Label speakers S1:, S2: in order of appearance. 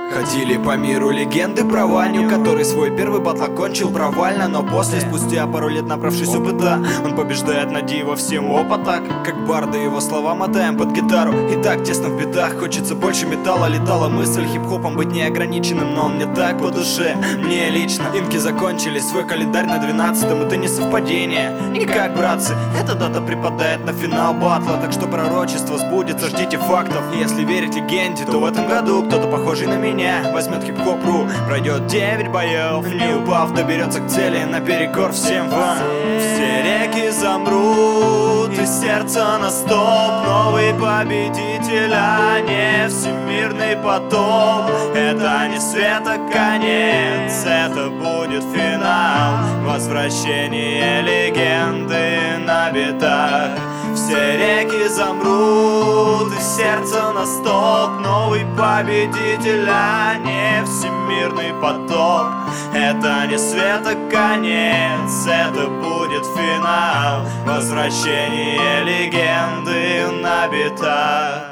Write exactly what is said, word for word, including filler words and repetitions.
S1: Ходили по миру легенды про Ваню, который свой первый батл окончил провально. Но после, спустя пару лет набравшись опыта, он побеждает на диво всем опыта. Как барды его слова мотаем под гитару. И так тесно в битах, хочется больше металла. Летала мысль хип-хопом быть неограниченным, но он мне так по душе, мне лично. Инки закончили свой календарь на двенадцатом, это не совпадение никак, братцы. Эта дата припадает на финал батла, так что пророчество сбудется, ждите фактов. Если верить легенде, то в этом году кто-то похожий на меня возьмет хип-хоп.ру, пройдет девять боев, не упав, доберется к цели наперекор всем вам. Все реки замрут и сердце на стоп. Новый победитель, а не всемирный потоп. Это не света конец, это будет финал. Возвращение легенды на битах. Все реки замрут и сердце на стоп. Новый победитель, а не всемирный потоп. Это не света конец, это будет финал. Возвращение легенды на битах.